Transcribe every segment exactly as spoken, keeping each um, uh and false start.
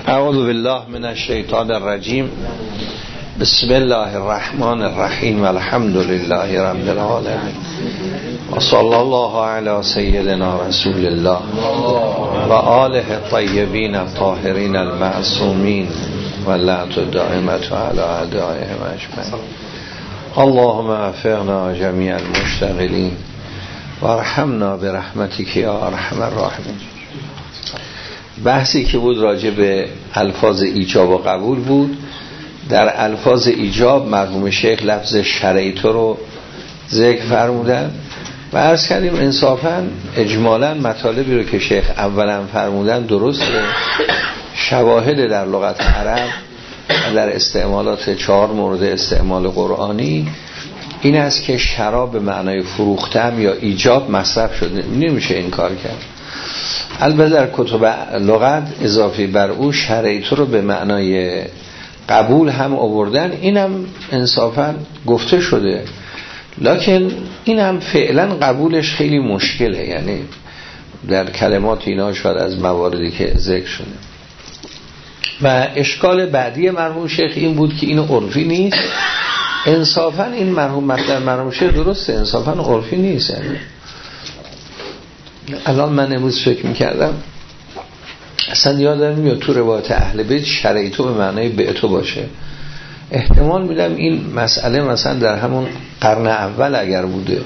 اعوذ بالله من الشیطان الرجیم. بسم الله الرحمن الرحیم. الحمد لله رب العالمین و صلی الله علی سیدنا رسول الله و آله الطیبین الطاهرین المعصومین و لعنت الدائمة علی اعدائهم اجمعین. اللهم وفقنا جمیع المشتغلین و ارحمنا برحمتک یا ارحم الراحمین. بحثی که بود راجع به الفاظ ایجاب و قبول بود. در الفاظ ایجاب مرحوم شیخ لفظ شرعیت رو ذکر فرمودن و عرض کردیم انصافا اجمالا مطالبی رو که شیخ اولا فرمودن درسته. شواهد در لغت عرب در استعمالات چهار مورد استعمال قرآنی این است که شرا به معنای فروختم یا ایجاب مصرف شده، نمیشه این کار کرد. البته در کتب لغت اضافی بر او شرعیت رو به معنای قبول هم آوردن، اینم انصافا گفته شده، لکن این هم فعلا قبولش خیلی مشکله، یعنی در کلمات اینا شاید از مواردی که ذکر شده. و اشکال بعدی مرحوم شیخ این بود که این عرفی نیست. انصافا این مرحوم مطلب مرحوم شیخ درسته، انصافا عرفی نیست. یعنی الان من امروز فکر میکردم اصلا یادم میاد تو روایت اهل بیت شرعیتو به معنای بعتو باشه. احتمال میدم این مسئله مثلا در همون قرن اول اگر بوده،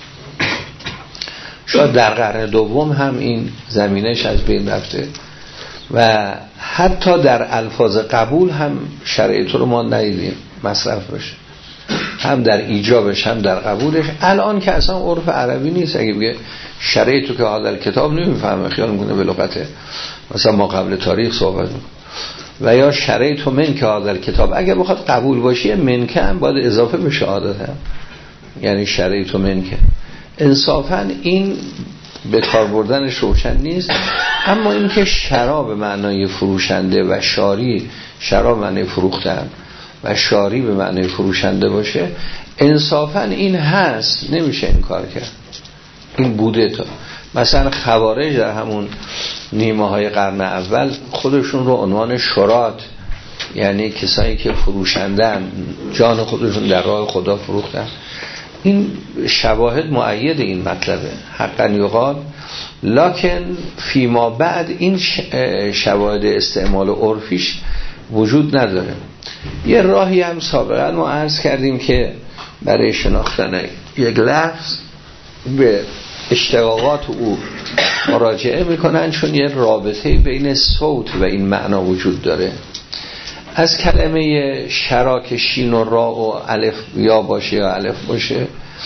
شاید در قرن دوم هم این زمینش از بین رفته و حتی در الفاظ قبول هم شرعیتو رو ما ندیدیم مصرف بشه، هم در ایجابش هم در قبولش. الان که اصلا عرف عربی نیست، اگه بگه شرعیتو که حالا کتاب نمیفهمه خیال میکنه به لغته مثلا ما قبل تاریخ صحبت میکنه، و یا شرعیتو من که حالا کتاب اگه بخواد قبول باشه من که هم باید اضافه بشه عادت هم، یعنی شرعیتو من که انصافا این به کار بردنش روشن نیست. اما این که شرا به معنای فروشنده و شاری، شرا به معنای فروختن و شاری به معنای فروشنده باشه، انصافا این هست، نمیشه این کار کرد، این بوده. تا مثلا خوارج در همون نیمه های قرن اول خودشون رو عنوان شرات، یعنی کسایی که فروشندن، جان خودشون در راه خدا فروختن. این شواهد مؤید این مطلبه حقا یقال، لکن فیما بعد این شواهد استعمال عرفیش وجود نداره. یه راهی هم سابقا ما عرض کردیم که برای شناختن یک لفظ به اشتقاقات او مراجعه میکنن، چون یه رابطه بین صوت و این معنا وجود داره. از کلمه شرا که شین و را و الف یا باشه یا الف باشه،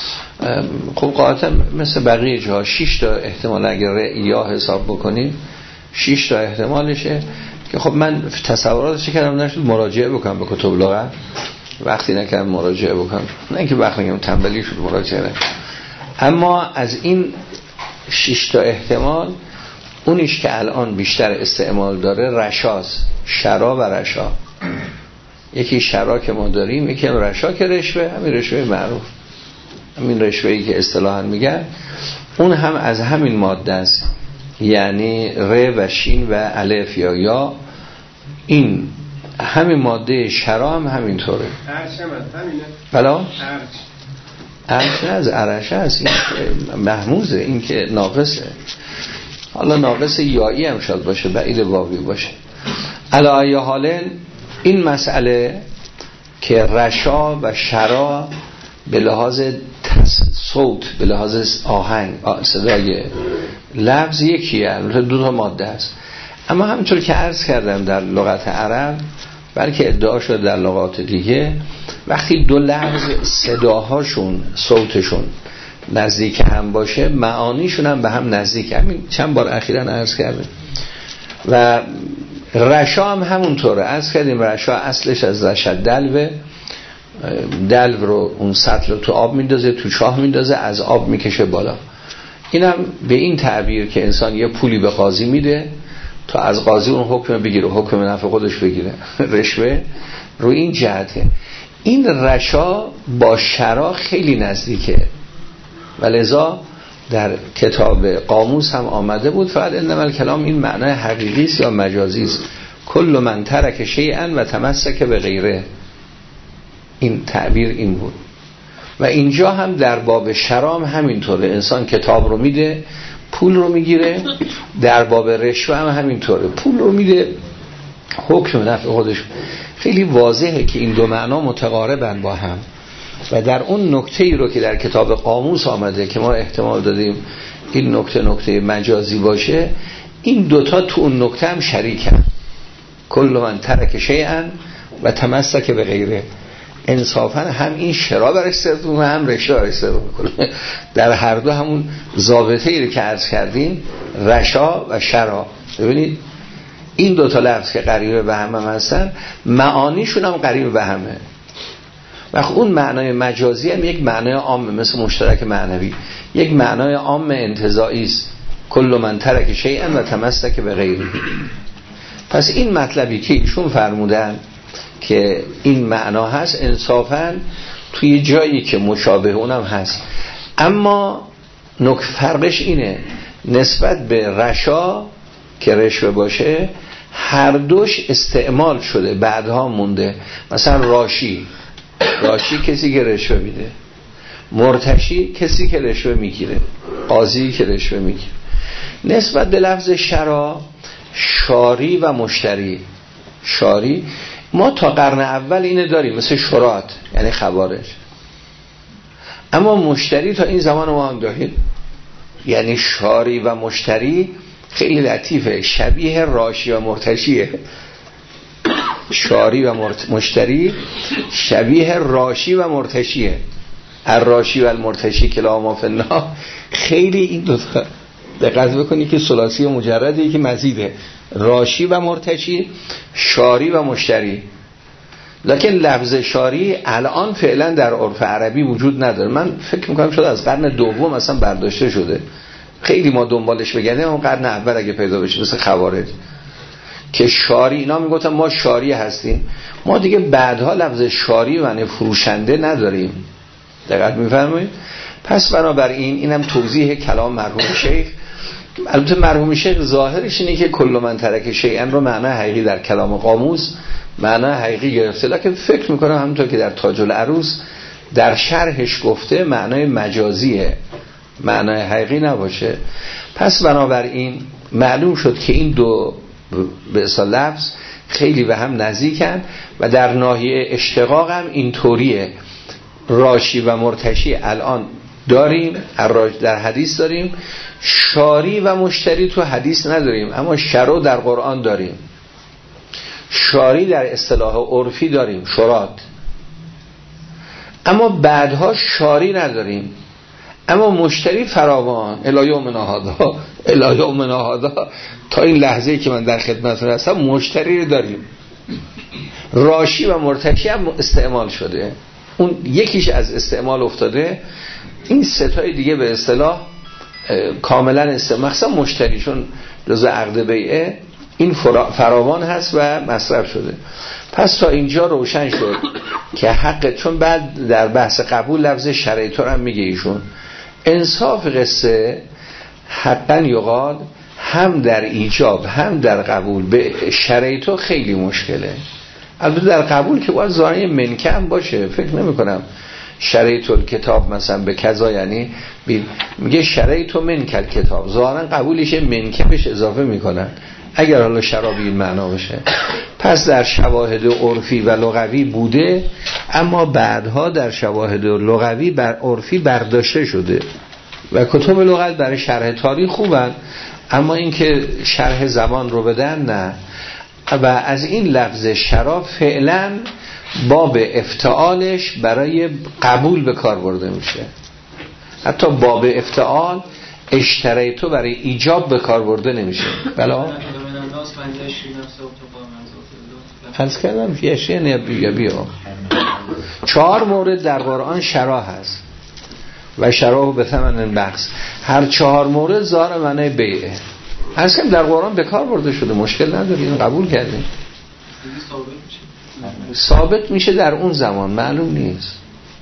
خب قاعدتا مثل بقیه جاها شش تا احتمال اگر یا حساب بکنیم شش تا احتمالشه که خب من تصوراتش کردم نشد مراجعه بکنم به کتب لغت، وقتی نکردم مراجعه بکنم، نه اینکه وقت نگم تنبلی شد مراجعه نکنم. اما از این شش تا احتمال اونیش که الان بیشتر استعمال داره رشاست، شرا و رشا. یکی شرا که ما داریم، یکی هم رشا که رشوه، همین رشوه معروف، همین رشوهی که اصطلاحاً میگن، اون هم از همین ماده است، یعنی ر و شین و الف یا یا، این همین ماده شرا هم همینطوره. ارش هم همینه. بلا؟ ارش ارش از ارشه است، این محموزه، این که ناقصه. حالا ناقص یایی هم شاید باشه، بعید واوی باشه. علی حالن این مسئله که رشا و شرا به لحاظ صوت، به لحاظ آهنگ، صدای لفظ یکیه، دو تا ماده است. اما همونطور که عرض کردم در لغت عرب، بلکه ادعا شد در لغات دیگه، وقتی دو لفظ صداهاشون، صوتشون نزدیک هم باشه، معانیشون هم به هم نزدیک. همین چند بار اخیراً عرض کردم. و رشا هم همونطوره، عرض کردیم رشا اصلش از رشد دلوه، دلو رو اون سطل رو تو آب میندازه، تو چاه میندازه، از آب میکشه بالا. اینم به این تعبیر که انسان یه پولی به قاضی میده تا از قاضی اون حکم بگیره، حکم نفع خودش بگیره، رشوه رو این جهته. این رشا با شرا خیلی نزدیکه و لذا در کتاب قاموس هم آمده بود. فقط انما الکلام این معنای حقیقی است یا مجازی است، کل من ترک شیئا و تمسک به غیره. این تعبیر این بود. و اینجا هم در باب شرام همینطوره، انسان کتاب رو میده پول رو میگیره. در باب رشوه هم همینطوره، پول رو میده حکم نفع خودش. خیلی واضحه که این دو معنا متقاربن با هم. و در اون نکته ای رو که در کتاب قاموس آمده که ما احتمال دادیم این نکته نکته مجازی باشه، این دوتا تو اون نکته هم شریکن. کل من ترک شیئا و تمسک به غیره. انصافا هم این شرا برش استفاده و هم رشا برش استفاده میکنه. در هر دو همون ضابطه ای رو که عرض کردیم، رشا و شرا. ببینید این دوتا لفظ که قریب به هم, هم هستن، معانیشون هم قریب به همه. و اون معنای مجازی هم یک معنای عام مثل مشترک معنوی، یک معنای عام انتزاعی است. کل من ترک شیئا و تمسک به غیره. پس این مطلبی که ایشون فرمودن که این معنا هست، انصافاً توی جایی که مشابه اونم هست. اما نکته فرقش اینه، نسبت به رشا که رشوه باشه هر دوش استعمال شده، بعدها مونده. مثلا راشی، راشی کسی که رشوه میده، مرتشی کسی که رشوه میگیره، قاضی که رشوه میگیره. نسبت به لفظ شرا، شاری و مشتری. شاری ما تا قرن اول اینه داریم مثل شرات، یعنی خوارج. اما مشتری تا این زمان ما هم داریم، یعنی شاری و مشتری. خیلی لطیفه، شبیه راشی و مرتشیه. شاری و مشتری شبیه راشی و مرتشیه. الراشی و المرتشی کلاهما فی النار. خیلی این دو تا دقت بکنی که ثلاثی مجرده که مزیده، راشی و مرتشی، شاری و مشتری. لکن لفظ شاری الان فعلا در عرف عربی وجود نداره. من فکر میکنم شده از قرن دوم اصلا برداشته شده. خیلی ما دنبالش بگردیم اون قرن اول اگه پیدا بشه، مثل خوارج که شاری، اینا میگفتن ما شاری هستیم. ما دیگه بعدها لفظ شاری معنی فروشنده نداریم. دقت میفرمایید؟ پس بنابراین اینم توضیح کلام مرحوم شیخ. البته مرحوم شیخ ظاهرش اینه که کل من ترک شیئا رو معنی حقیقی در کلام قاموس معنی حقیقی گرفته، لکن فکر میکنم همونطور که در تاج العروس در شرحش گفته معنی مجازیه، معنی حقیقی نباشه. پس بنابراین معلوم شد که این دو به اصطلاح لفظ خیلی به هم نزدیکن و در ناحیه اشتقاق هم اینطوریه. راشی و مرتشی الان داریم، در حدیث داریم. شاری و مشتری تو حدیث نداریم، اما شرو در قرآن داریم. شاری در اصطلاح عرفی داریم، شرات. اما بعدها شاری نداریم، اما مشتری فراوان. الی یومنا هذا، الی یومنا هذا، تا این لحظه‌ای که من در خدمتتون هستم مشتری رو داریم. راشی و مرتشی هم استعمال شده، اون یکیش از استعمال افتاده. این ستای دیگه به اصطلاح کاملا استعمال، مثلا مشتری چون جزء عقد بیعه این فراوان هست و مصرف شده. پس تا اینجا روشن شد که حق، چون بعد در بحث قبول لفظ شرایط رو هم میگه ایشون. انصاف قصه حقا یقال هم در ایجاب هم در قبول به شرایط خیلی مشکله. البته در قبول که باید ظاهر منکه هم باشه. فکر نمی کنم شرایط الکتاب مثلا به کذا، یعنی میگه شرایط منکل کتاب، ظاهرا قبولش منکه بهش اضافه میکنن اگر حالا شرابی این معنا باشه. پس در شواهد عرفی و لغوی بوده، اما بعدها در شواهد لغوی بر عرفی برداشته شده و کتب لغت برای شرح تاریخ خوبن، اما اینکه شرح زبان رو بدن نه. و از این لفظ شرا فعلا باب افتعالش برای قبول به کار برده میشه. حتی باب افتعال اشتریتو برای ایجاب به کار برده نمیشه. بلا از کردم فیشه نبیه بیا چهار مورد در قرآن شرا هست و شرا به ثمن بخص. هر چهار مورد ظاهر معنی بیعه هست که در قرآن به کار برده شده، مشکل نداریم، قبول کردیم. ثابت میشه در اون زمان، معلوم نیست.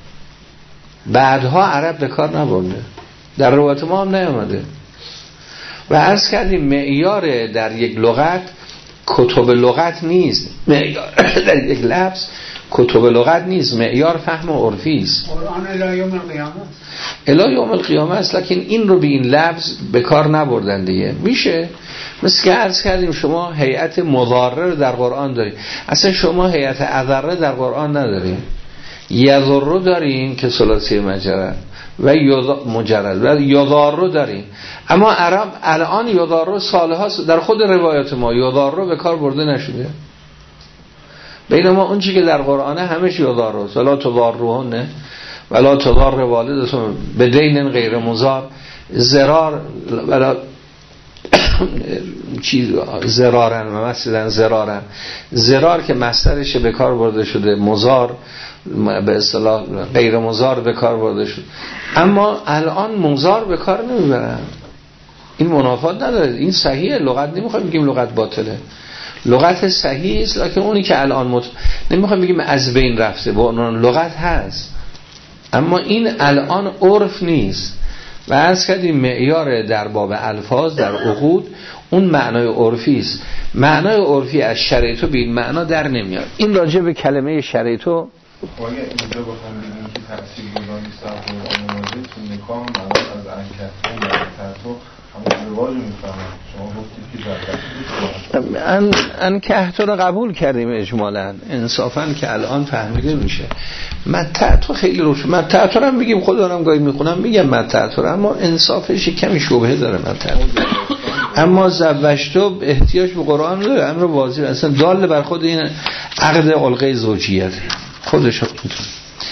بعدها عرب به کار نبرده، در روایت ما هم نیامده. و عرض کردیم معیار در یک لغت کتب لغت نیست معیار در یک لفظ کتب لغت نیست، معیار فهم عرفی است. قرآن الی یوم القیامه الی یوم القیامه است، لکن این رو به این لفظ به کار نبردن دیگه. میشه مثل که عرض کردیم شما هیئت مضارره در قرآن دارید، اصلا شما هیئت اضره در قرآن ندارید. یضر داریم که ثلاثی مجرد و مجرد و یضار داریم، اما عرب الان یضار سالها در خود روایات ما یضار به کار برده نشده، بینما اون چیزی که در قرآنه همش یضار است. ولا تضاروهن ولا تضار والدتون بدین غیر مضار، ضرار ولا چیز ضرارن و مثلا ضرارن، ضرار که مصدرش به کار برده شده، مضار به اصطلاح غیر مضار به کار برده شده، اما الان مضار به کار نمیبرن. این منافات نداره، این صحیحه، لغت نمیخوایم بگیم لغت باطله، لغت صحیح است، لکن اونی که الان مت... نمیخوایم بگیم از بین رفته، با اون لغت هست، اما این الان عرف نیست. و از کردیم معیار در باب الفاظ در عقود اون معنای عرفی است، معنای عرفی از شریعت به این معنا در نمیاد. این راجع به کلمه شریعت آیا اینجا بخوام بگیم که تفسیر گذاری صحبه آموزه تو نکام معنا از انکتون و انکتون همون رواج میفهمم، شما گفتید که ان انکتون رو قبول کردیم اجمالا، انصافا که الان فهمیده میشه. متعتو خیلی روش متعتو هم میگیم، خودم گاهی میخونم میگم متعتو، اما انصافش کمی شبهه داره متعتو. اما زوجتو احتیاج به قرآن داره، امر واضح اصلا دال بر خود این عقد علقه زوجیت خودش میتونه.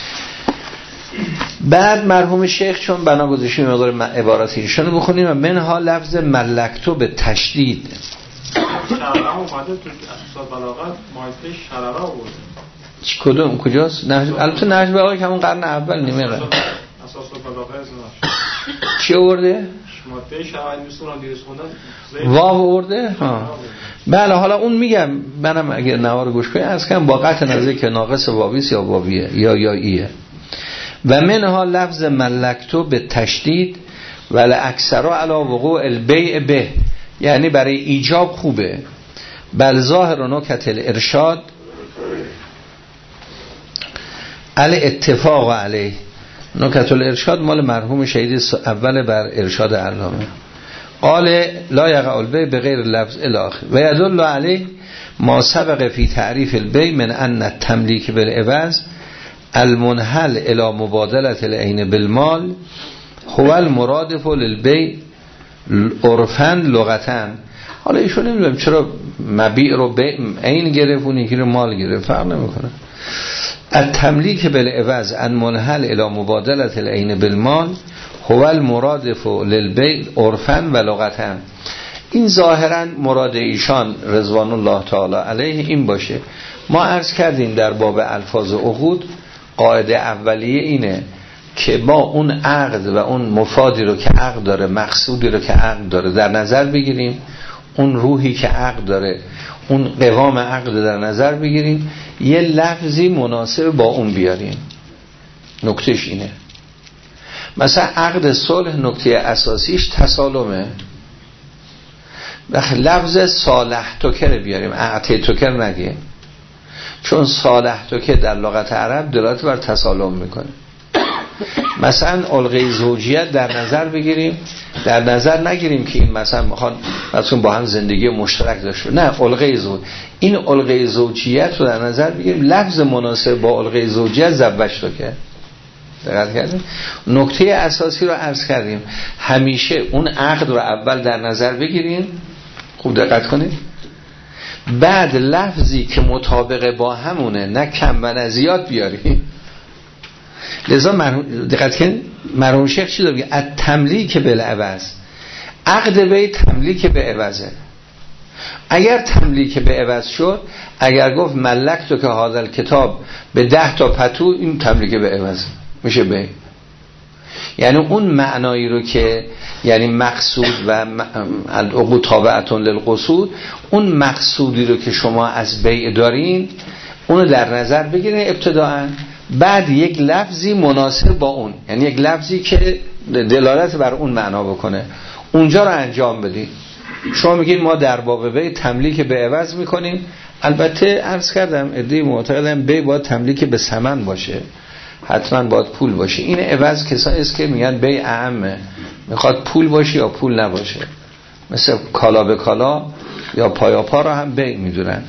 بعد مرحوم شیخ چون بنا گذاشتیم مقدار عبارات ایشونو بخونیم و منها لفظ ملکتو به تشدید شرعه اومده تو اساس بلاغت مایه شرعه آورده. چی کدوم کجاست؟ نهج البته نهج بلاغه که همون قرن اول نیمه قرن اساس بلاغه از چی آورده؟ ماده شرعه میسونن دیروز خوندن واو آورده؟ ها بله. حالا اون میگم منم اگه نوار گوش کنی از کم با قطع نظر که ناقص واویست یا واویه یا یا ایه. و منها لفظ ملکتو به تشدید ولی اکثرا علا وقوع البیع به، یعنی برای ایجاب خوبه. بل ظاهر نکت الارشاد علی اتفاق علیه، نکت الارشاد مال مرحوم شهید اول بر ارشاد علامه قال لا یقع البیع بغیر لفظ الاخر و یدل علیه ما سبق فی تعریف البیع من ان التملیک بالعوض المنحل الى مبادله العین بالمال هو المرادف للبیع عرفاً لغتاً. حالا ایشون نمیدونم چرا مبیع رو عین گرفت اون یکی رو مال گرفت، فرق نمیکنه. التملیک بالعوض ان منحل الى مبادله العین بالمال هو المرادف للبیع عرفاً و لغتاً. این ظاهراً مراد ایشان رضوان الله تعالی علیه این باشه. ما عرض کردیم در باب الفاظ عقود قاعده اولیه اینه که با اون عقد و اون مفادی رو که عقد داره، مقصودی رو که عقد داره در نظر بگیریم، اون روحی که عقد داره، اون قوام عقد در نظر بگیریم، یه لفظی مناسب با اون بیاریم. نکتهش اینه. مثلا عقد صلح نکته اساسیش تسالمه، وقت لفظ صالح توکر بیاریم، اعطی توکر نگیم، چون صالح توکر در لغت عرب دلالت بر تسالم میکنه. مثلا علقه زوجیت در نظر بگیریم، در نظر نگیریم که این مثلا میخوان مثلا با هم زندگی مشترک داشته، نه، علقه زوج، این علقه زوجیت رو در نظر بگیریم، لفظ مناسب با علقه زوجیت زوجت توکر. دقت کردیم؟ نکته اساسی رو عرض کردیم، همیشه اون عقد رو اول در نظر بگیریم، خوب دقت کنید، بعد لفظی که مطابق با همونه نه کم و نه زیاد بیاریم. لذا مرحوم دقت کنید مرحوم شیخ چی داره میگه؟ التملیک بالعوض، عقد به تملیک به عوضه. اگر تملیک به عوض شد، اگر گفت ملک تو که هذا کتاب به ده تا پتو، این تملیک به عوض میشه به، یعنی اون معنایی رو که یعنی مقصود و العقود تابعتون للقصود، اون مقصودی رو که شما از بیع دارین اونو در نظر بگیرین ابتداءً، بعد یک لفظی مناسب با اون، یعنی یک لفظی که دلالت بر اون معنا بکنه، اونجا رو انجام بدید. شما میگید ما در باب بی تملیک به عوض میکنیم. البته عرض کردم عده‌ای معتقدن بی باید تملیک به ثمن باشه، حتما باید پول باشه. این عوض کسایی است که میگن بی اعمه، میخواد پول باشه یا پول نباشه، مثل کالا به کالا یا پایا پا را هم بی میدونن.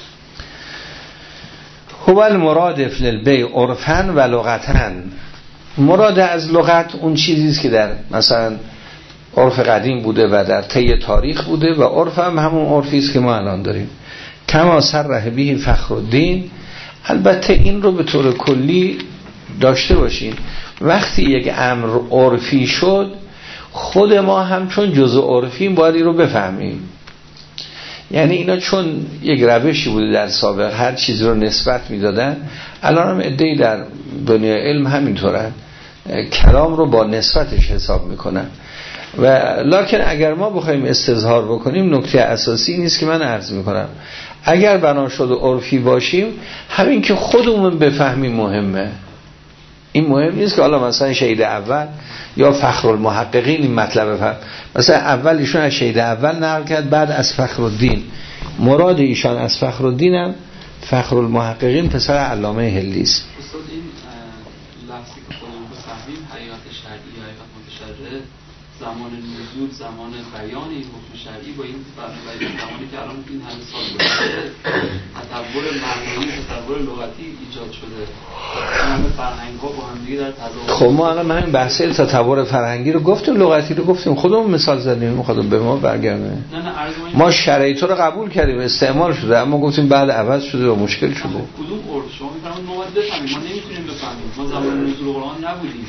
هو المرادف للبی عرفاً و لغتاً. مراد از لغت اون چیزی است که در مثلا عرف قدیم بوده و در طی تاریخ بوده، و عرف هم همون عرفی است که ما الان داریم. کما صرح به فخرالدین. البته این رو به طور کلی داشته باشین، وقتی یک امر عرفی شد خود ما هم چون جزء عرفیم باید این رو بفهمیم. یعنی اینا چون یک روشی بوده در سابق هر چیزی رو نسبت میدادن، الان هم عده‌ای در دنیای علم همینطورن، کلام رو با نسبتش حساب میکنن. و لکن اگر ما بخوایم استظهار بکنیم، نکته اساسی نیست که من عرض میکنم، اگر بنا شده عرفی باشیم، همین که خودمون بفهمیم مهمه. این مهم نیست که حالا مثلا شهید اول یا فخرالمحققین این مطلب فهم، مثلا اول ایشون از شهید اول نقل کرد، بعد از فخرالدین. مراد ایشان از فخرالدین هم فخرالمحققین پسر علامه هلی است. استاد این لفظی که خودمون بفهمیم حقیقت شرعی یا حقیقت متشرعه، زمان نزول، زمان بیان این حکم شرعی با این برای زمانی که الان این همه سال گذشته تطور معنوی، تطور لغتی ایجاد شده، همه فرهنگ ها با هم دیگه در تضاد. خب ما الان همین بحث تطور فرهنگی رو گفتیم، لغتی رو گفتیم، خودمون مثال زدیم، می‌خواد به ما برگرده. نه نه ما شرایط رو قبول کردیم، استعمال شده، اما گفتیم بعد عوض شده و مشکل شده. کدوم عرف شما می‌فرمایید ما باید بفهمیم، ما نمی‌تونیم بفهمیم، ما زمان نزول قرآن نبودیم.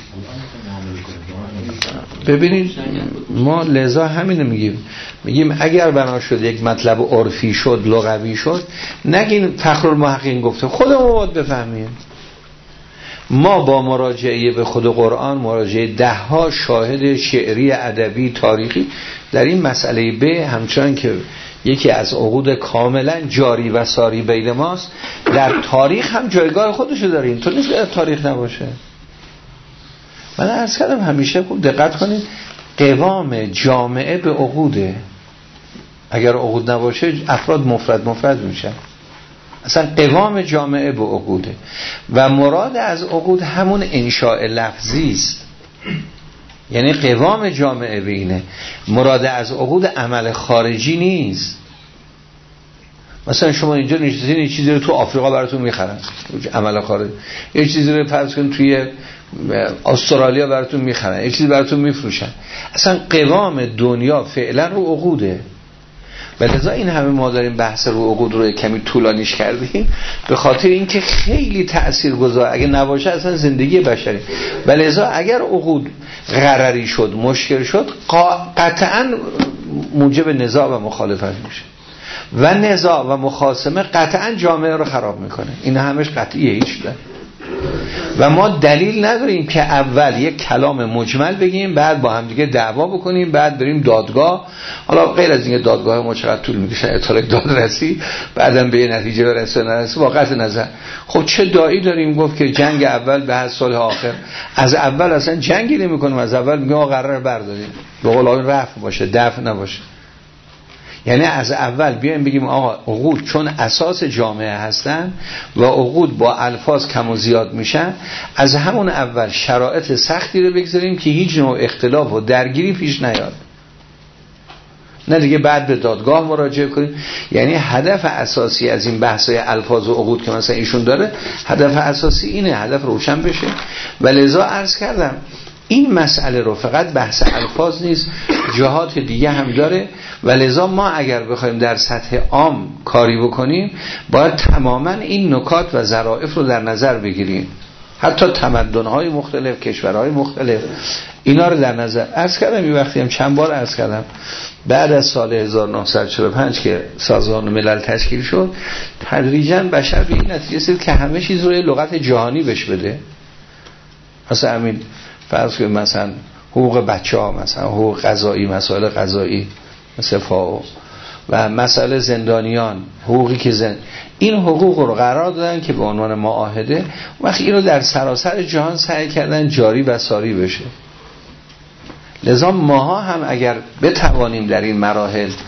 ببینید ما لذا همینو میگیم، میگیم اگر بنا شد یک مطلب عرفی شد، لغوی شد، نگین فخرالمحققین گفته، خودمون باید بفهمیم. ما با مراجعه به خود قرآن، مراجعه ده ها شاهد شعری، ادبی، تاریخی در این مسئله به، همچنان که یکی از عقود کاملا جاری و ساری بین ماست، در تاریخ هم جایگاه خودشو داره. این تو نیست که تاریخ نباشه. من عرض کردم همیشه خوب دقت کنید، قوام جامعه به عقوده. اگر عقود نباشه افراد مفرد مفرد میشن. اصلا قوام جامعه به عقوده و مراد از عقود همون انشاء لفظی است. یعنی قوام جامعه به اینه. مراد از عقود عمل خارجی نیست. مثلا شما اینجا نشستین یه چیزی رو تو آفریقا براتون میخرن، عمل خارجی. یه چیزی رو فرض کن توی استرالیا براتون میخرن، یه چیزی براتون میفروشن. اصلا قوام دنیا فعلا رو عقوده. ولذا این همه ما داریم بحث رو عقود رو کمی طولانیش کردیم، به خاطر اینکه خیلی تاثیرگذار، اگه نباشه اصلا زندگی بشری. ولذا اگر عقود غرری شد، مشکل شد، قطعا موجب نزاع و مخالفت میشه و نزاع و مخاصمه قطعا جامعه رو خراب میکنه. این همش قطعیه، هیچ ده. و ما دلیل نداریم که اول یک کلام مجمل بگیم، بعد با هم دیگه دعوا بکنیم، بعد بریم دادگاه. حالا غیر از اینکه دادگاه ما چقدر طول میکشه، اطلاق دادرسی، بعدم به نتیجه برسه نرسه، واقعا نظر. خب چه داعی داریم گفت که جنگ اول به هر صلح آخر؟ از اول اصلا جنگی نمی‌کنیم، از اول میگیم آقا قرار برداریم، به قول آقای رفع باشه، دفع نباشه. یعنی از اول بیایم بگیم آقا عقود چون اساس جامعه هستن و عقود با الفاظ کم و زیاد میشن، از همون اول شرایط سختی رو بگذاریم که هیچ نوع اختلاف و درگیری پیش نیاد، نه دیگه بعد به دادگاه مراجعه کنیم. یعنی هدف اساسی از این بحث‌های الفاظ و عقود که مثلا ایشون داره، هدف اساسی اینه، هدف روشن بشه. و لذا عرض کردم این مسئله رو فقط بحث الفاظ نیست، جهات دیگه هم داره. و لذا ما اگر بخوایم در سطح عام کاری بکنیم، باید تماما این نکات و ظرافت رو در نظر بگیریم، حتی تمدن‌های مختلف، کشورهای مختلف، اینا رو در نظر. عرض کردم این وقتی هم چند بار عرض کردم، بعد از سال هزار و نهصد و چهل و پنج که سازمان ملل تشکیل شد، تدریجاً بشر به این نتیجه رسید که همه چیز رو لغت جهانی بهش بده. مثلا همین فرض کنید مثلا حقوق بچه‌ها، مثلا حقوق قضایی، مسائل قضایی مثل فاو و مسائل زندانیان، حقوقی که زند... این حقوق رو قرار دادن که به عنوان معاهده، وقتی اینو در سراسر جهان سعی کردن جاری و ساری بشه. لذا ماها هم اگر بتوانیم در این مراحل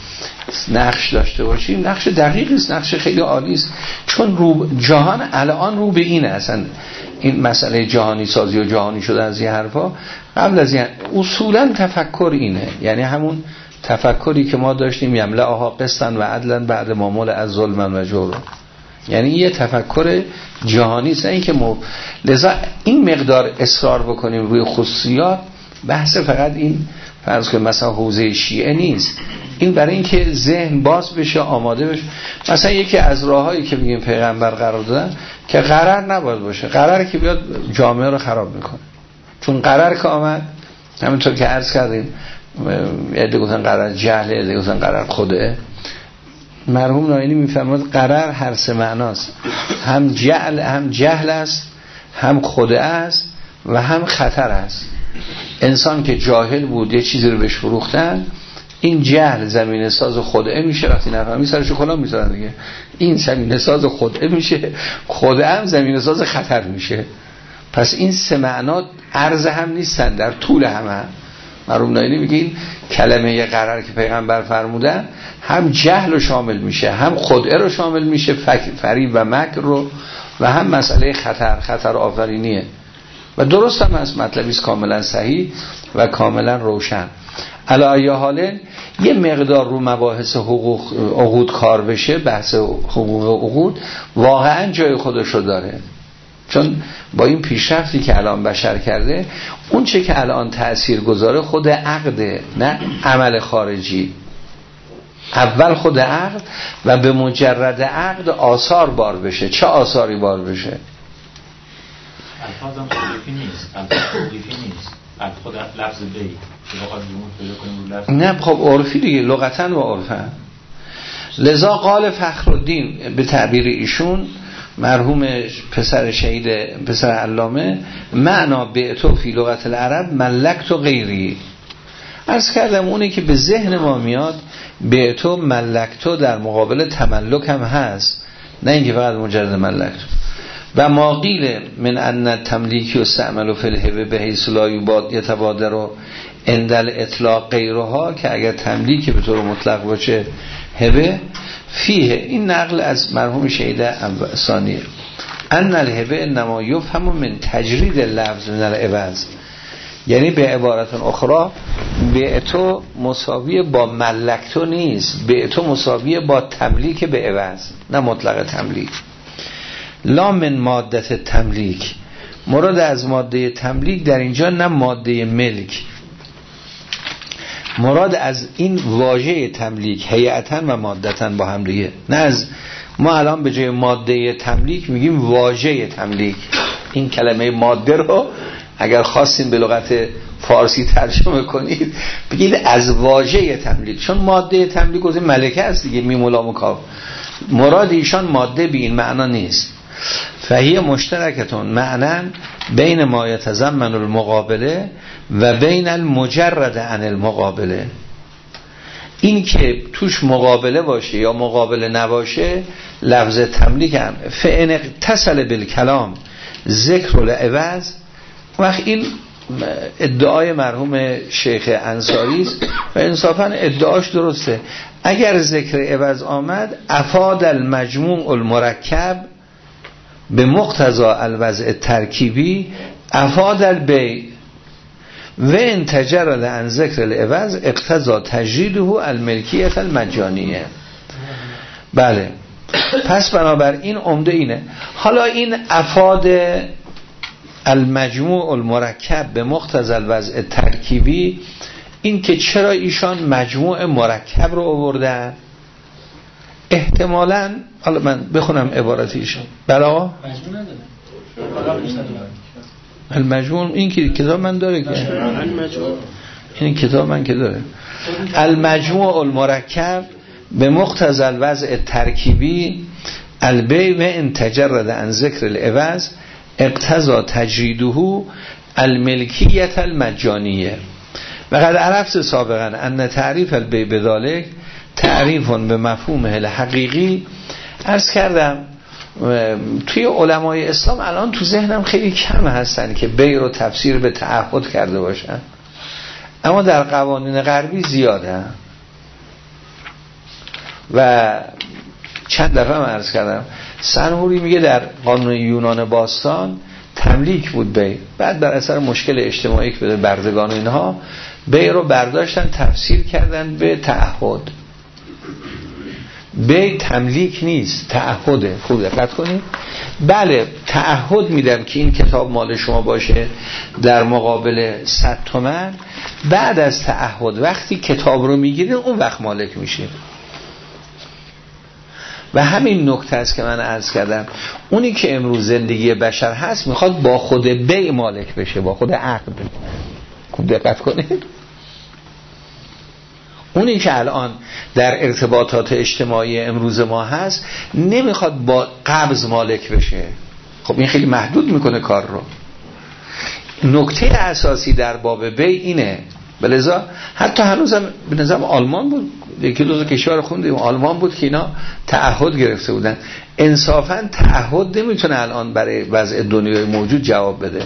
نقش داشته باشیم نقش دقیقی است، نقش خیلی عالی است، چون رو جهان الان رو به اینه. اصلا این مسئله جهانی سازی و جهانی شده از این حرفا قبل از این اصولا تفکر اینه، یعنی همون تفکری که ما داشتیم یملأها قسطا و عدلا بعد ما ملئ از ظلم و جور، یعنی یه تفکر جهانی است. این که ما لذا این مقدار اصرار بکنیم روی خصوصیات، بحث فقط این فرض کنیم مثلا حوزه شیعه نیست، این برای اینکه ذهن باز بشه، آماده بشه. مثلا یکی از راههایی که میگیم پیغمبر قرار دادن که قرار نباید باشه، قراره که بیاد جامعه رو خراب میکنه، چون قرار که آمد همونطور که عرض کردیم یه گفتن قرار جهله، یه گفتن قرار خوده. مرحوم ناینی میفرماد قرار هر سه معناست، هم جهل هم جهل است، هم خوده است و هم خطر است. انسان که جاهل بود یه چیزی رو بهش فروختن، این جهل زمینه ساز خدعه میشه، وقتی نفهمی سرش کلا میذارن دیگه، این زمینه ساز خدعه میشه، خدعه هم زمینه ساز خطر میشه. پس این سه معنا عرض هم نیستن، در طول هم هم مرحوم ناینی میگه این کلمه قرار که پیغمبر فرمودن هم جهل رو شامل میشه، هم خدعه رو شامل میشه، فریب و مکر رو، و هم مسئله خطر خطر آفرینیه. و درست هم از مطلبی است کاملا صحیح و کاملا روشن. علی ای حال یه مقدار رو مباحث حقوق عقود کار بشه، بحث حقوق عقود واقعا جای خودش رو داره، چون با این پیشرفتی که الان بشر کرده، اون چه که الان تأثیر گذاره خود عقده، نه عمل خارجی. اول خود عقد و به مجرد عقد آثار بار بشه. چه آثاری بار بشه؟ الفاظ هم توقیفی نیست، الفاظ توقیفی نیست، خود لفظ بی نه خب عرفی دیگه، لغتن و عرفن. لذا قال فخرالدین به تعبیر ایشون مرحوم پسر شهید پسر علامه، معنا بعتو فی لغت العرب ملکتو غیری. عرض کردم اونه که به ذهن ما میاد بعتو ملکتو در مقابل تملک هم هست، نه اینکه فقط مجرد ملکتو. و ما قیل من ان تملیکی و استعمل و فلهبه به حیث لا یتبادر و اندل اطلاق غیرها، که اگر تملیک به طور مطلق باشه هبه فیه. این نقل از مرحوم شهید ثانیه ان الهبه انما یفهم من تجرید لفظ من العوض، یعنی به عبارت اخرى بعتو مساوی با ملکتو نیست، بعتو مساوی با تملیک به عوض، نه مطلق تملیک. لا من مادت تملیک، مراد از ماده تملیک در اینجا نه ماده ملک، مراد از این واژه تملیک هیئتاً و مادتاً با هم دیگه، نه از ما الان به جای ماده تملیک میگیم واژه تملیک. این کلمه ماده رو اگر خواستین به لغت فارسی ترجمه کنید بگید از واژه تملیک، چون ماده تملیک از این ملکه است دیگه، میم و لام و کاف. مراد ایشان ماده به این معنا نیست. فهی مشترکتون معنا بین ما یتضمن المقابله و بین المجرد عن المقابله. این که توش مقابله باشه یا مقابله نباشه لفظ تملیک هم. فان اتصل بالکلام ذکر العوض، وقت این ادعای مرحوم شیخ انصاری است و انصافا ادعاش درسته. اگر ذکر عوض آمد افاد المجموع المرکب به مقتضی الوضع ترکیبی افاد البیع و ان تجرد عن ذکر العوض اقتضا تجریده الملکیت المجانیه. بله، پس بنابراین عمده اینه. حالا این افاد المجموع المرکب به مقتضی الوضع ترکیبی، این که چرا ایشان مجموع مرکب رو آوردن، احتمالاً حالا من بخونم عبارت ایشان. بلا مجموع نداره، المجموع این که کتاب من داره که این کتاب من که داره المجموع المرکب به مقتضی الوضع ترکیبی البیع و ان تجرد عن ذکر العوض اقتضا تجریده الملکیت المجانیه. و قد عرفت سابقا ان تعریف البیع بذلک تعریف به مفهومه الحقیقی. عرض کردم توی علمای اسلام الان تو ذهنم خیلی کم هستن که بیع رو تفسیر به تعهد کرده باشن، اما در قوانین غربی زیاده. و چند دفعه من عرض کردم سنهوری میگه در قانون یونان باستان تملیک بود بی، بعد در اثر مشکل اجتماعی که به بردگان اینها بی رو برداشتن تفسیر کردن به تعهد. بی تملیک نیست، تعهده. خوب دقت کنید. بله تعهد میدم که این کتاب مال شما باشه در مقابل صد تومن، بعد از تعهد وقتی کتاب رو میگیرید اون وقت مالک میشید. و همین نکته است که من عرض کردم اونی که امروز زندگی بشر هست میخواد با خود بی مالک بشه، با خود عقد. خوب دقت کنید. اونی که الان در ارتباطات اجتماعی امروز ما هست نمیخواد با قبض مالک بشه. خب این خیلی محدود میکنه کار رو. نکته اساسی در باب بی اینه. بلذا حتی هنوزم به نظرم آلمان بود، یکی دو تا کشور خوندیم آلمان بود که اینا تعهد گرفته بودن. انصافا تعهد نمیتونه الان برای وضع دنیای موجود جواب بده.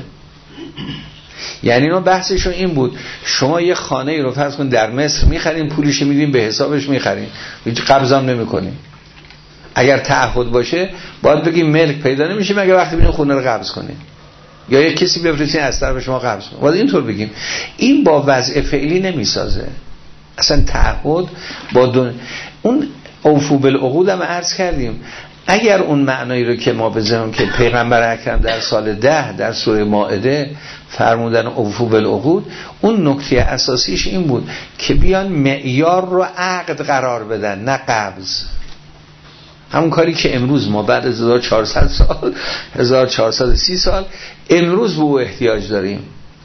یعنی اینا بحثشون این بود شما یه خانه ای رو فرض کن در مصر میخرین، پولش میدین به حسابش میخرین، هیچ قبض هم نمیکنین. اگر تعهد باشه باید بگیم ملک پیدا نمیشه مگر وقتی ببینید خونه رو قبض کنین یا یک کسی بفرستین از طرف شما قبض کنه. باید اینطور بگیم. این با وضع فعلی نمیسازه اصلا. تعهد با دون... اون اوفو بالعقود هم عرض کردیم. اگر اون معنایی رو که ما بزنیم که پیغمبر اکرم در سال ده در سوره مائده فرمودن اوفو بالعقود، اون نکته اساسیش این بود که بیان معیار رو عقد قرار بدن نه قبض. همون کاری که امروز ما بعد از هزار و چهارصد سال هزار و چهارصد و سی سال امروز به او احتیاج داریم.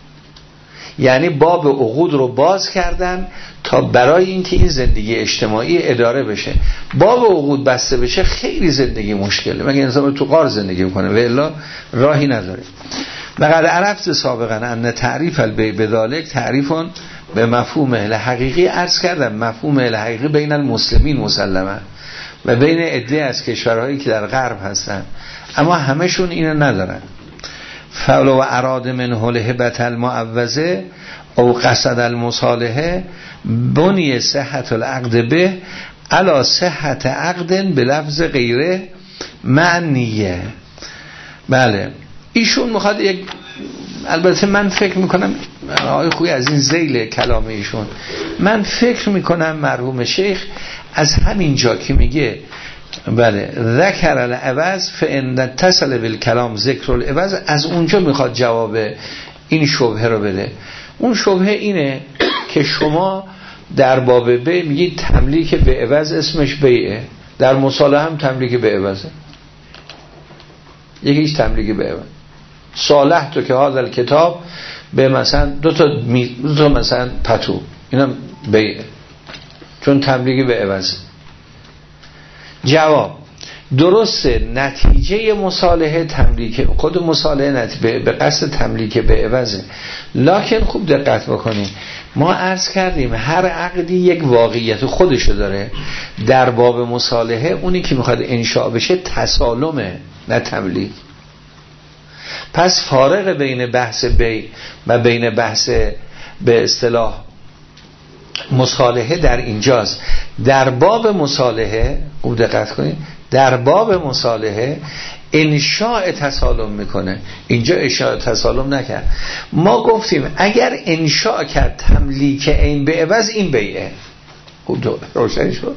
یعنی باب عقود رو باز کردن تا برای اینکه این زندگی اجتماعی اداره بشه. باب عقود بسته بشه خیلی زندگی مشکله، مگه انسان تو غار زندگی میکنه و الا راهی نداره. وقد عرفت سابقا ان تعریف البیع بذالک تعریفون به مفهوم اهل حقیقی عرض کردم. مفهوم اهل حقیقی بین المسلمین مسلمه و بین عده از کشورهایی که در غرب هستن، اما همشون اینو ندارن. فولو اراد منه الهبة المعوضه او قصد المصالحه بنی صحت العقد به علی صحت عقد به لفظ غیره معنیه. بله ایشون میخواد یک، البته من فکر میکنم آقای خویی از این ذیل کلام ایشون، من فکر میکنم مرحوم شیخ از همین جا که میگه بله ذکر العوض فان اتصل بالکلام ذکر العوض، از اونجا میخواد جواب این شبهه رو بده. اون شبهه اینه که شما در باب بی میگید تملیک به عوض اسمش بیعه، در مصالحه هم تملیک به عوضه. یکیش تملیک به عوض، صالح تو که هذا کتاب به مثلا دو تا می... دو تا مثلا پتو، اینم بیعه چون تملیک به عوض. جواب درسته نتیجه مصالحه تملیک، خود مصالحه نتیجه به قصد تملیک به عوضه، لکن خوب دقت بکنیم ما عرض کردیم هر عقدی یک واقعیت خودشو داره. در باب مصالحه اونی که میخواد انشاء بشه تسالمه نه تملیک. پس فارق بین بحث بیع و بین بحث به اصطلاح مصالحه در اینجاست. در باب مصالحه خوب دقت کنید، در باب مصالحه انشاء تسالم میکنه، اینجا انشاء تسالم نکرد. ما گفتیم اگر انشاء کرد تملیک این به عوض این بیعه، خوب روشن شد.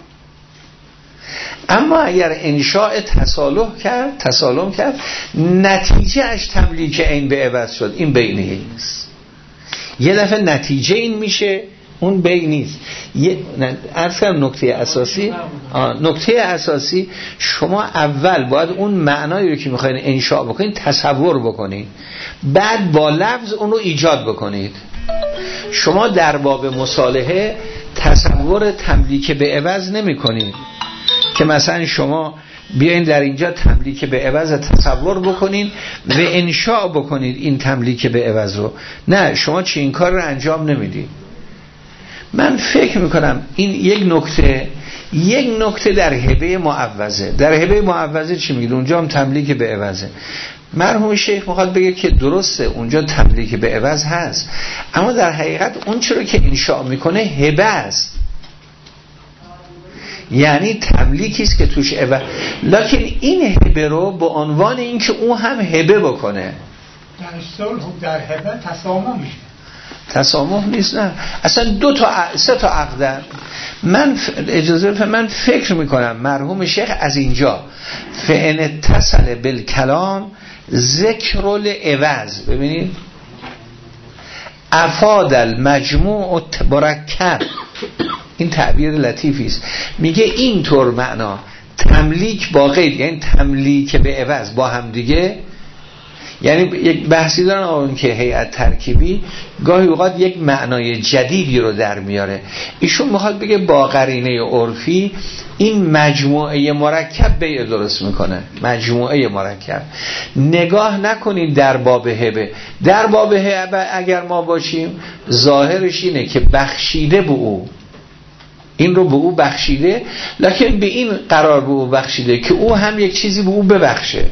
اما اگر انشاء تسالح کرد تسالم کرد نتیجه اش تملیک این به عوض شد، این بیع نیست. یه دفعه نتیجه این میشه اون بی نیست. عرض کردم نکته اساسی نکته اساسی شما اول باید اون معنایی رو که میخواین انشاء بکنید تصور بکنید، بعد با لفظ اون رو ایجاد بکنید. شما در باب مصالحه تصور تملیک به عوض نمی کنید که مثلا شما بیاین در اینجا تملیک به عوض تصور بکنین و انشاء بکنید این تملیک به عوض رو. نه، شما چه این کار رو انجام نمیدید. من فکر میکنم این یک نکته یک نکته در هبه معوضه. در هبه معوضه چی میگید؟ اونجا هم تملیک به عوضه. مرحوم شیخ میخواد بگه که درسته اونجا تملیک به عوض هست، اما در حقیقت اون چرا که انشاء میکنه هبه است. یعنی تملیکی است که توش عوض، لکن این هبه رو به عنوان اینکه اون هم هبه بکنه. در صلح و در هبه تسامح میشه. تسامح نیست، نه اصلا دو تا سه تا عقد. من اجازه بفرمایید من فکر میکنم مرحوم شیخ از اینجا فإن اتصل بالکلام ذکر العوض، ببینید افاد المجموع مرکب، این تعبیر لطیفی است، میگه اینطور معنا تملیک با قید، یعنی تملیک به عوض با هم دیگه. یعنی یک بحثی دارن اون که هیئت ترکیبی گاهی اوقات یک معنای جدیدی رو در میاره. ایشون میخواد بگه با قرینه عرفی این مجموعه مرکب بیع درست میکنه. مجموعه مرکب نگاه نکنید در باب هبه. در باب هبه اگر ما باشیم ظاهرش اینه که بخشیده به او، این رو به او بخشیده، لکن به این قرار به او بخشیده که او هم یک چیزی به او ببخشه.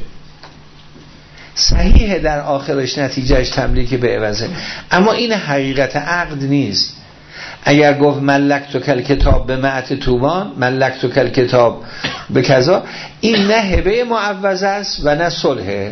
صحیحه در آخرش نتیجهش تملیک به عوضه، اما این حقیقت عقد نیست. اگر گفت ملکتو کل کتاب به معت توبان، ملکتو کل کتاب به کذا، این نه هبه معوض است و نه صلحه،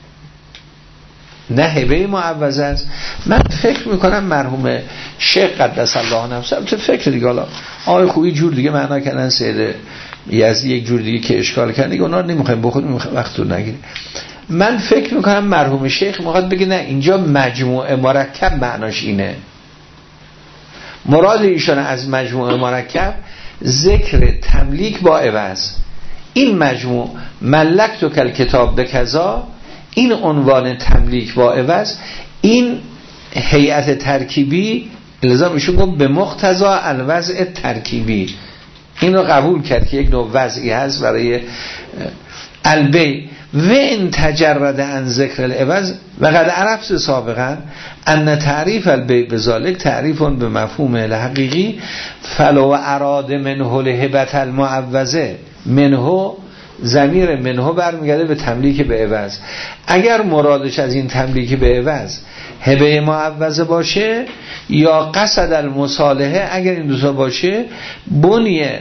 نه هبه معوض است. من فکر میکنم مرحوم شیخ قدس الله نفسه، تو فکر دیگه حالا آقای خویی جور دیگه معنا کردن، سید یزدی یک جور دیگه که اشکال کردن دیگه، اونا رو نمیخوایم بخونیم، نمیخوایم وقت رو نگیریم. من فکر میکنم مرحوم شیخ میخواد بگه نه اینجا مجموعه مرکب معناش اینه. مراد ایشان از مجموعه مرکب ذکر تملیک با عوض. این مجموع ملکت و کل کتاب به کذا، این عنوان تملیک با عوض، این هیئت ترکیبی لذا میشون گفت به مقتضی الوضع ترکیبی، این رو قبول کرد که یک نوع وضعی هست برای البی و این تجرد عن ذکر العوض و قد عرفت سابقا ان تعریف البی بذالک تعریف به مفهوم الحقیقی فلو اراد منه لهبت المعوضه، منه ضمیر منه برمیگرده به تملیک به عوض. اگر مرادش از این تملیک به عوض هبه معوضه باشه یا قصد المصالحه، اگر این دو تا باشه بنیه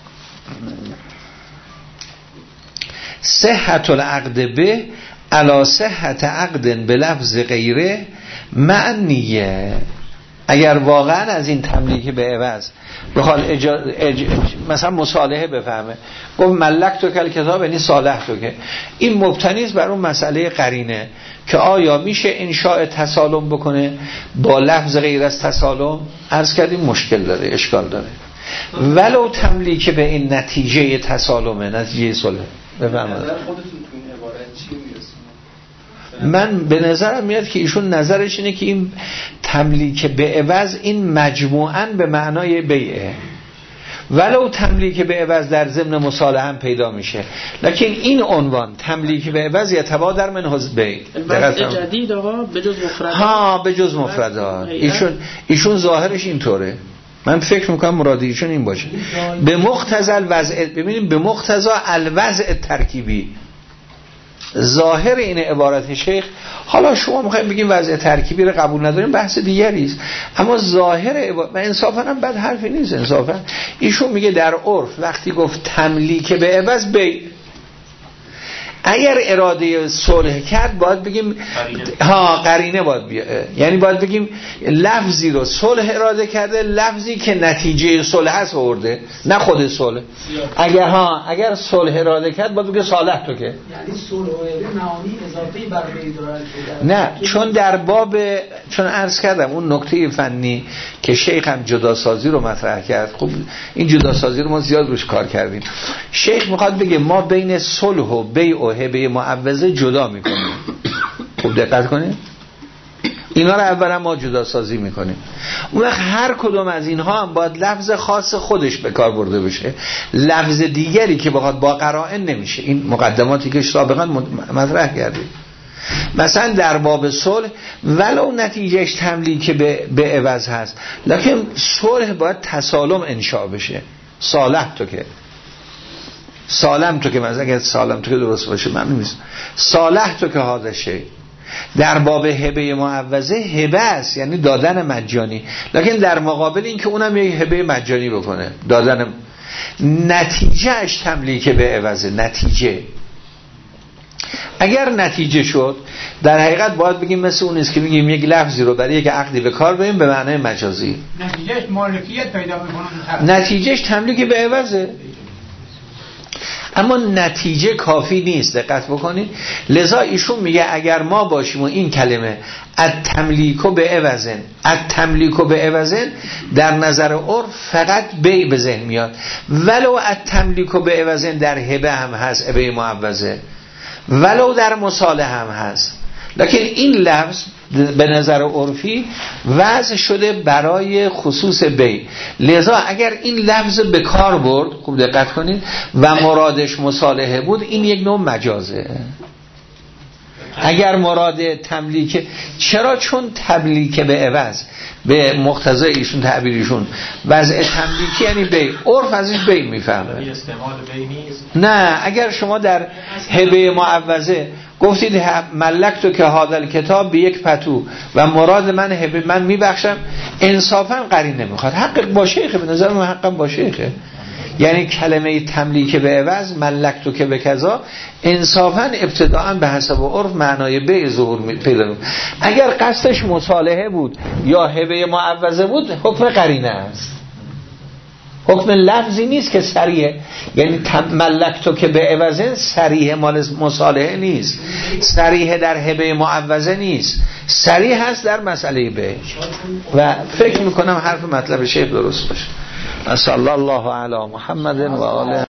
صحت العقد به علی صحت عقد به لفظ غیره معنیه. اگر واقعا از این تملیک به عوض بخواد اجا... اج... مثلا مصالحه بفهمه، گفت ملک تو کل کتاب یعنی صالح تو، که این مبتنی است بر اون مسئله قرینه که آیا میشه انشاء تسالم بکنه با لفظ غیر از تسالم. عرض کردیم مشکل داره، اشکال داره، ولو تملیک به این نتیجه تسالمه، نتیجه صلح. بفرمایید خودتون تو این عبارت چی میرسونه؟ من به نظرم میاد که ایشون نظرش اینه که این تملیک به عوض این مجموعاً به معنای بیعه، ولو تملیک به عوض در ضمن مصالحه هم پیدا میشه، لکن این عنوان تملیک به عوض یتبادر من حزب بیع وضع جدید آقا به جز مفردات، ها به جز مفردات. ایشون ایشون ظاهرش اینطوره. من فکر میکنم مراد ایشون این باشه به مقتضی الوضع، ببینیم به مقتضی الوضع ترکیبی. ظاهر این عبارت شیخ، حالا شما میخوایم بگیم وضع ترکیبی رو قبول نداریم بحث دیگری است، اما ظاهر عبارت من انصافا هم بد حرفی نیست. انصافا ایشون میگه در عرف وقتی گفت تملیک به عوض بیع، اگر اراده صلح کرد باید بگیم ها قرینه باید بیا، یعنی باید بگیم لفظی رو صلح اراده کرده، لفظی که نتیجه صلح هست آورده، نه خود صلح. اگر ها اگر صلح اراده کرد باید بگه صالح تو که، یعنی صلح و معانی اضافی بر وی دارد. نه چون در باب، چون عرض کردم اون نکته فنی که شیخ هم جداسازی رو مطرح کرد، خب این جداسازی رو ما زیاد روش کار کردیم. شیخ میخواد بگه ما بین صلح و بیع و هبه معوضه جدا میکنیم. خوب دقت کنید، اینا رو اولا ما جدا سازی میکنیم، اون وقت هر کدوم از اینها هم باید لفظ خاص خودش به کار برده بشه، لفظ دیگری که بخواد با قرائن نمیشه. این مقدماتی که سابقا مطرح کردیم. مثلا در باب صلح ولو نتیجهش تملیک به, به عوض هست، لکن صلح باید تسالم انشاء بشه. صالح تو که سالم تو که مثلا اگر سالم تو که درست باشه من نمیست صالح تو که حاضشه. در باب هبه معوضه هبه است یعنی دادن مجانی، لکن در مقابل این که اونم یک هبه مجانی بکنه، دادن. نتیجهش تملیک به عوضه. نتیجه اگر نتیجه شد در حقیقت باید بگیم مثل اون است که میگیم یک لفظی رو برای یک عقدی به کار بریم به معنای مجازی، نتیجهش مالکیت پیدا میکنه، نتیجهش تملیک به عوضه. اما نتیجه کافی نیست، دقت بکنید. لذا ایشون میگه اگر ما باشیم و این کلمه التملیک به عوضن، التملیک به عوضن در نظر عرف فقط بیع به ذهن میاد، ولو التملیک به عوضن در هبه هم هست، هبه معوضه، ولو در مصالحه هم هست، لکن این لفظ به نظر عرفی وضع شده برای خصوص بیع. لذا اگر این لفظ به کار برد، خوب دقت کنید، و مرادش مصالحه بود، این یک نوع مجازه. اگر مراد تملیک، چرا؟ چون تملیک به عوض به مقتضای ایشون تعبیرشون وضع تملیکی یعنی بیع، عرف ازش بیع میفهمه. استعمال بیع نیست. نه، اگر شما در هبه معوضه گفتید ملکتو که هادل کتاب به یک پتو و مراد من هبه من میبخشم، انصافا قرینه میخواد، حق با شیخه، به نظر من حقا با شیخه. یعنی کلمه تملیک به عوض ملکتو که به کذا انصافا ابتداءً به حسب عرف معنای بیع ظهور پیدا می‌کنه. اگر قصدش مصالحه بود یا هبه معوضه بود حکم قرینه است، حکم لفظی نیست که صریح، یعنی ملکتو که به عوضه صریح مال مصالحه نیست، صریح در هبه معوضه نیست، صریح هست در مسئله بیع. و فکر میکنم حرف مطلب شیخ درست باشه. صلی الله علی محمد و آله